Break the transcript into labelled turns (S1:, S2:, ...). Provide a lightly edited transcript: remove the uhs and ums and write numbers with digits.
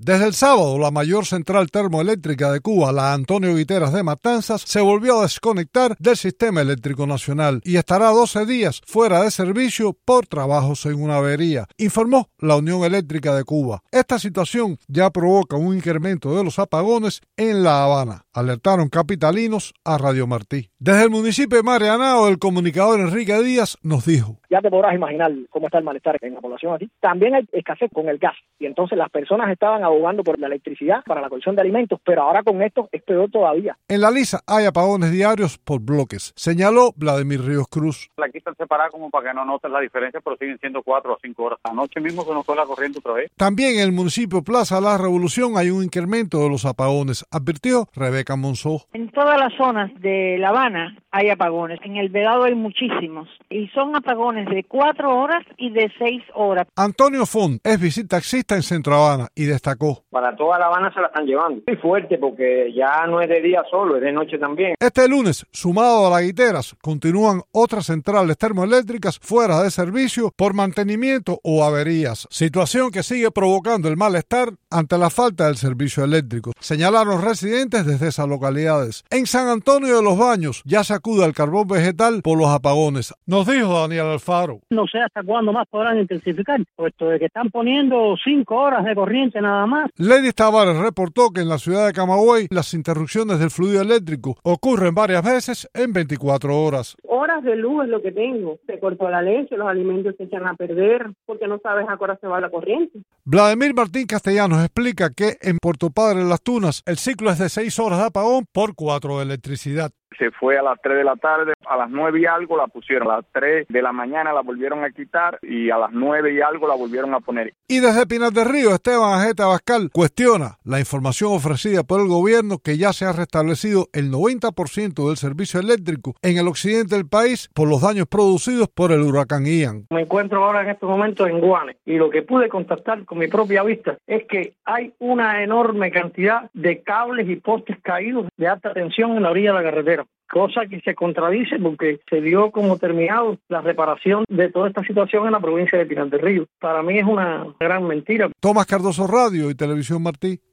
S1: Desde el sábado, la mayor central termoeléctrica de Cuba, la Antonio Guiteras de Matanzas, se volvió a desconectar del sistema eléctrico nacional y estará 12 días fuera de servicio por trabajos en una avería, informó la Unión Eléctrica de Cuba. Esta situación ya provoca un incremento de los apagones en La Habana, alertaron capitalinos a Radio Martí. Desde el municipio de Marianao, el comunicador Enrique Díaz nos dijo:
S2: ya te podrás imaginar cómo está el malestar en la población aquí. También hay escasez con el gas y entonces las personas estaban abogando por la electricidad para la colección de alimentos, pero ahora con esto es peor todavía.
S1: En La Lisa hay apagones diarios por bloques, señaló Vladimir Ríos Cruz.
S3: La quitan separada como para que no notes la diferencia, pero siguen siendo 4 o 5 horas. Anoche mismo se nos fue la corriente otra vez.
S1: También en el municipio Plaza La Revolución hay un incremento de los apagones, advirtió Rebeca Monzó.
S4: En todas las zonas de La Habana hay apagones. En el Vedado hay muchísimos y son apagones de 4 horas y de 6 horas.
S1: Antonio Font es visitaxista en Centro Habana y destacó:
S5: para toda La Habana se la están llevando. Muy fuerte porque ya no es de día solo, es de noche también.
S1: Este lunes, sumado a las Guiteras, continúan otras centrales termoeléctricas fuera de servicio por mantenimiento o averías, situación que sigue provocando el malestar ante la falta del servicio eléctrico, señalaron residentes desde esas localidades. En San Antonio de los Baños ya se acude al carbón vegetal por los apagones, nos dijo Daniel Alfaro.
S6: No sé hasta cuándo más podrán intensificar, puesto de que están poniendo 5 horas de corriente nada más.
S1: Lady Tavares reportó que en la ciudad de Camagüey las interrupciones del fluido eléctrico ocurren varias veces en 24 horas.
S7: Horas de luz es lo que tengo. Se cortó la leche, los alimentos se echan a perder porque no sabes a qué hora se va la corriente.
S1: Vladimir Martín Castellanos explica que en Puerto Padre, Las Tunas, el ciclo es de 6 horas de apagón por 4 de electricidad.
S3: Se fue a las 3 de la tarde, a las 9 y algo la pusieron, a las 3 de la mañana la volvieron a quitar y a las 9 y algo la volvieron a poner.
S1: Y desde Pinar del Río, Esteban Ajeta Abascal cuestiona la información ofrecida por el gobierno que ya se ha restablecido el 90% del servicio eléctrico en el occidente del país por los daños producidos por el huracán Ian.
S6: Me encuentro ahora en estos momentos en Guane y lo que pude contactar con mi propia vista es que hay una enorme cantidad de cables y postes caídos de alta tensión en la orilla de la carretera. Cosa que se contradice porque se dio como terminado la reparación de toda esta situación en la provincia de Pinar del Río. Para mí es una gran mentira.
S1: Tomás Cardoso, Radio y Televisión Martí.